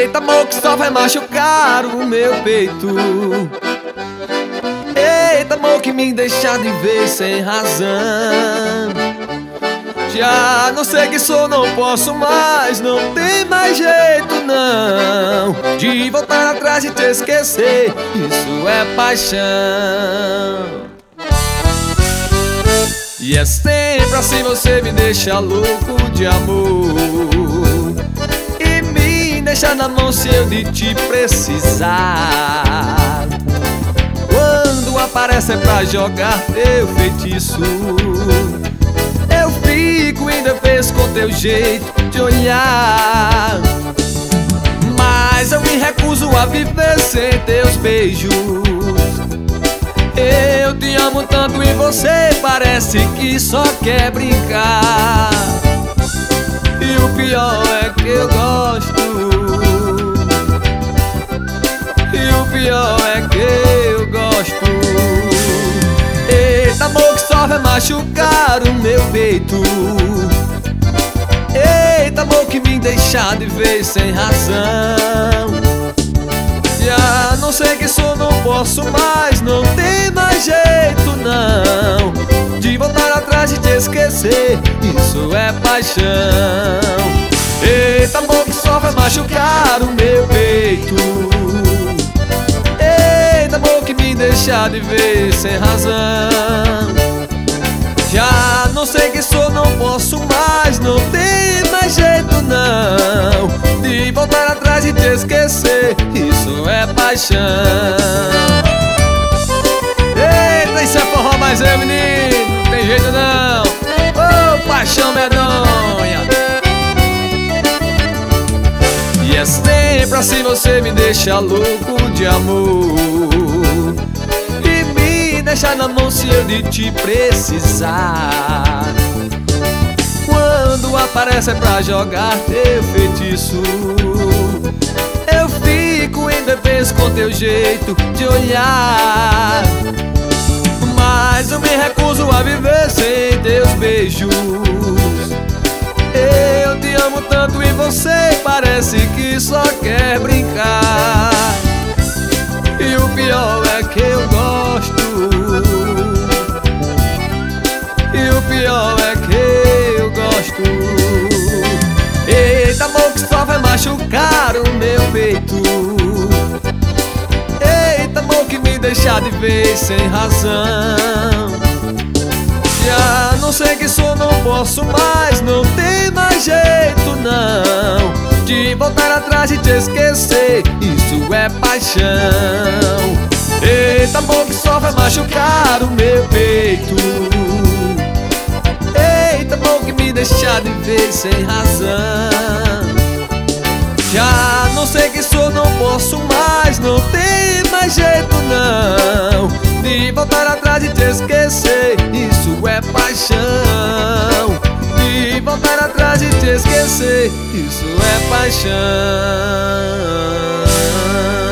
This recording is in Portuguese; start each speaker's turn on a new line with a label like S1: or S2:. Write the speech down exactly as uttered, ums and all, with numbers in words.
S1: Eita, amor, que só vai machucar o meu peito. Eita, amor, que me deixa de ver sem razão. Já não sei que sou, não posso mais, não tem mais jeito não de voltar atrás e te esquecer, isso é paixão. E é sempre assim, você me deixa louco de amor e me deixa na mão se eu de te precisar. Quando aparece é pra jogar teu feitiço, eu fico indefeso com teu jeito de olhar. Mas eu me recuso a viver sem teus beijos. Eu te amo tanto e você parece que só quer brincar. E o pior é que eu gosto. E o pior é que eu gosto. Eita, amor, que só vai machucar o meu peito. Eita, amor, que me deixa de ver sem razão. Já não sei que sou, não posso mais, não tem mais jeito não de voltar atrás e te esquecer, isso é paixão. Eita, amor, que só vai machucar o meu peito. Eita, amor, que me deixa de ver sem razão. Já não sei que sou, não posso mais, não tem mais jeito não de voltar atrás e te esquecer, isso é paixão. Eita, isso é forró, mas é, menino, não tem jeito não. Ô, oh, paixão medonha. E é sempre assim, você me deixa louco de amor e me deixa na mão se eu de te precisar. Quando aparece é pra jogar teu feitiço, eu fico indefeso com teu jeito de olhar. Mas eu me recuso a viver sem teus beijos. Eu te amo tanto e você parece que só quer brincar. E o pior é que eu gosto. E o pior é que eu gosto. Eita, amor, que só vai machucar o meu peito. Eita, amor, que me deixa de ver sem razão. Já não sei que sou, não posso mais, não tem mais jeito não de voltar atrás e te esquecer, isso é paixão. Eita, amor, que só vai machucar o meu peito. Eita, amor, que me deixa de ver sem razão. Já não sei que sou, não posso mais, não tem mais jeito não de voltar atrás e te esquecer, isso é paixão. De voltar atrás e te esquecer, isso é paixão.